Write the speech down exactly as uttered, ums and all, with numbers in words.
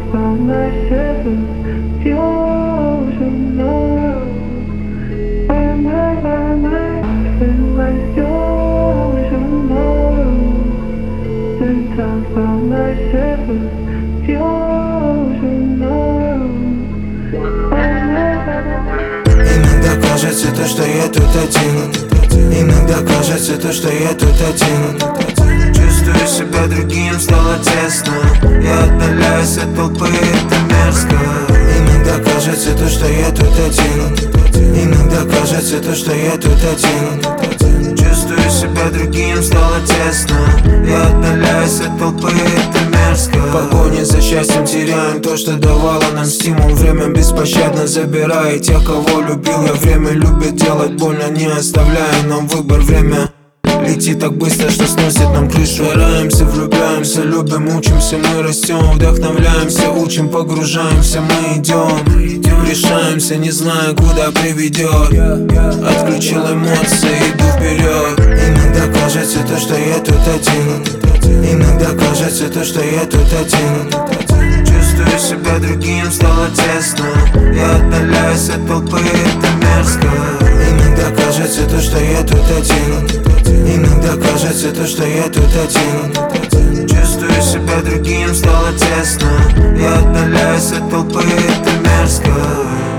Иногда кажется то, что я тут один. Иногда кажется то, что я тут один. Чувствую себя другим, стало тесно. Я отдаляюсь от толпы, это мерзко. Иногда кажется то, что я тут один. Иногда кажется то, что я тут один. Чувствую себя другим, стало тесно. Я отдаляюсь от толпы, это мерзко. В погоне за счастьем теряем то, что давало нам стимул. Время беспощадно забирает тех, кого любил я. Время любит делать больно, не оставляя нам выбор. Время летит так быстро, что сносит нам крышу. Стараемся, влюбляемся, любим, учимся, мы растем. Вдохновляемся, учим, погружаемся, мы идем. Решаемся, не зная, куда приведет. Отключил эмоции, иду вперед. Иногда кажется то, что я тут один. Иногда кажется то, что я тут один. Чувствую себя другим, стало тесно. Я отдаляюсь от толпы, это мерзко. Иногда кажется то, что я тут один. Иногда кажется то, что я тут один. Чувствую себя другим, стало тесно. Я отдаляюсь от толпы, это мерзко.